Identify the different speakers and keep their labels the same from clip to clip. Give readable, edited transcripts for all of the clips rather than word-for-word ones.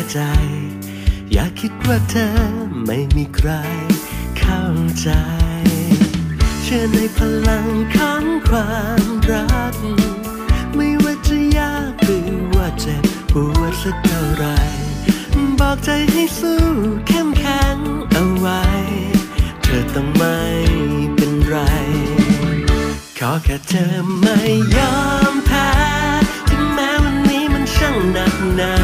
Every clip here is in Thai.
Speaker 1: ใจอย่าคิดว่าเธอไม่มีใครเข้าใจเชื่อในพลังของความรักไม่ว่าจะยากหรือว่าเจ็บปวดสักเท่าไรบอกใจให้สู้เข้มแข็งเอาไว้เธอต้องไม่เป็นไรขอแค่เธอไม่ยอมแพ้ถึงแม้วันนี้มันช่างหนักหนา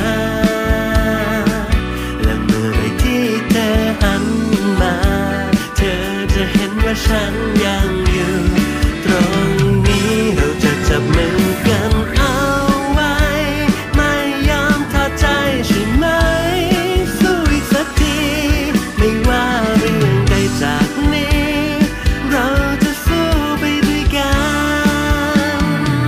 Speaker 1: และเมื่อไรที่เธอหันมาเธอจะเห็นว่าฉันยังอยู่ตรงนี้เราจะจับมือกันเอาไว้ไม่ยอมท้อใจใช่ไหมสู้อีกสักทีไม่ว่าเรื่องใดจากนี้เราจะสู้ไปด้วยกัน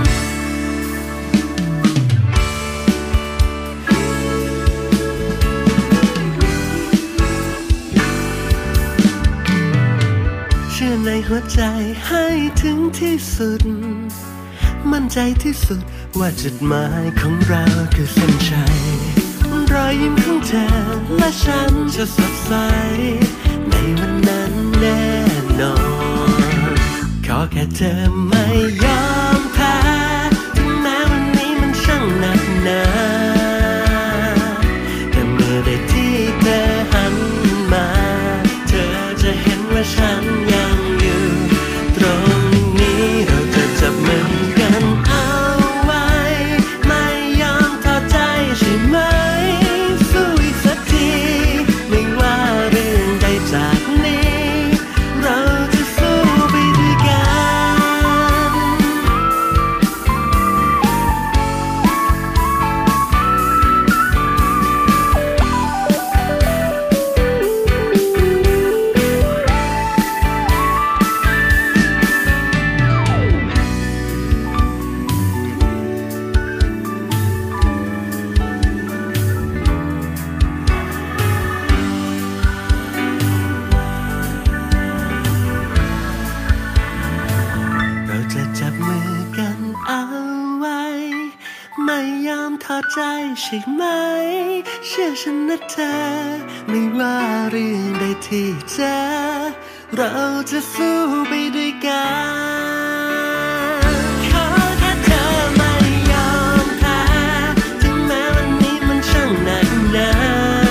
Speaker 1: เชื่อในหัวใจให้ถึงที่สุดมั่นใจที่สุดว่าจุดหมายของเราคือเส้นชัยรอยยิ้มของเธอและฉันจะสดใสในวันนั้นแน่นอนขอแค่เธอไม่ยอมแพ้ถึงแม้วันนี้มันช่างหนักหนาแต่เมื่อใดที่เธอหันมาเธอจะเห็นว่าฉันยังอยู่ตรงนี้เราจะจับมือกันเอาไว้ไม่ยอมท้อใจใช่ไหมสู้อีกสักทีไม่ว่าเรื่องใดจากนี้เราจะสู้ไปด้วยกันเราจะจับมือกันเอาไว้ไม่ยอมท้อใจใช่ไหมเชื่อฉันนะเธอไม่ว่าเรื่องใดที่เจอเราจะสู้ไปด้วยกันขอแค่เธอไม่ยอมแพ้ถึงแม้วันนี้มันช่างหนักหนา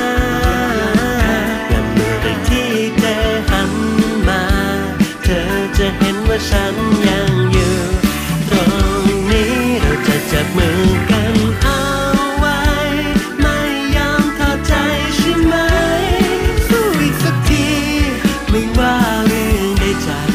Speaker 1: และเมื่อใดที่เธอหันมาเธอจะเห็นว่าฉันยังอยู่ตรงนี้เราจะจับมือกันเอาไว้ไม่ยอมท้อใจใช่ไหมสู้อีกสักทีไม่ว่าเรื่องใดจาก